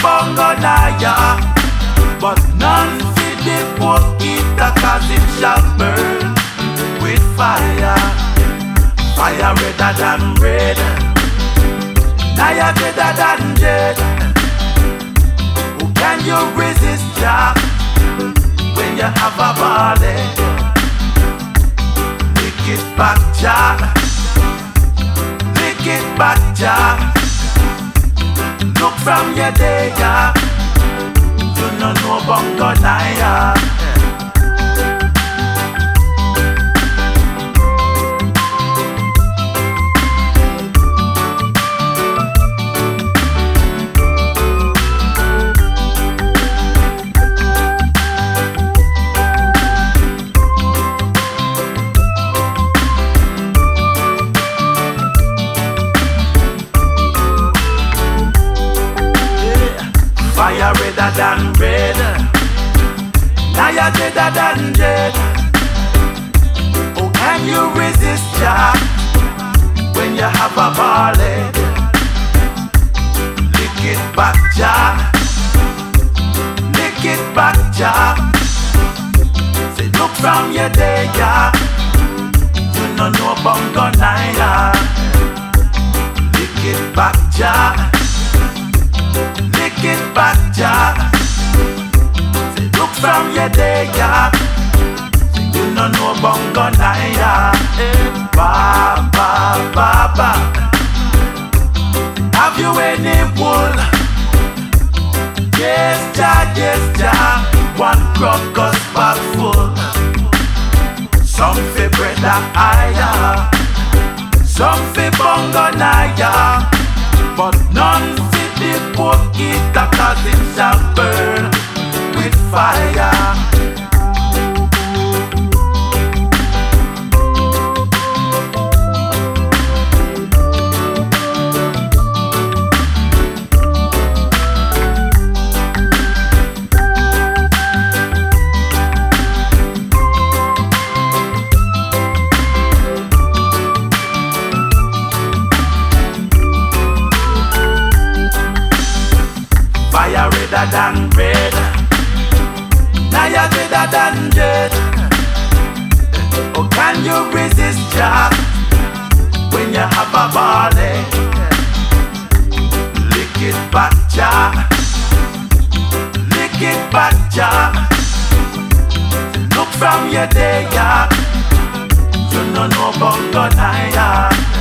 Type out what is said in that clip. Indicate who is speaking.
Speaker 1: bongo naya, but none fit the poke eater, cause it shall burn with fire. Fire redder than red, naya redder than red. Who can you resist, Jah, when you have a body? Lick it back, Jah. Lick it back, Jah. Look from your day, yeah. You no know bongo naya. Fire redder than red, naya redder than red. Oh, can you resist, Jah, when you have a barley? Lick it back, Jah. Lick it back, Jah. Say look from your day, yeah. You no know bongo naya. Lick it back, Jah. Lick it back, Jah. Say look from your day, yeah. You no know bongo naya. Ba ba ba ba. Have you any wool? Yes, Jah. One crocus bag full. Some fi bread a higher, some fi bongo naya, but none fi the poke eater, cause it shall burn with fire. Fire redder than red, naya redder than red. Oh, can you resist, Jah, when you have a barley? Lick it back, Jah. Lick it back, Jah. Look from your day, yeah. You no know bongo naya.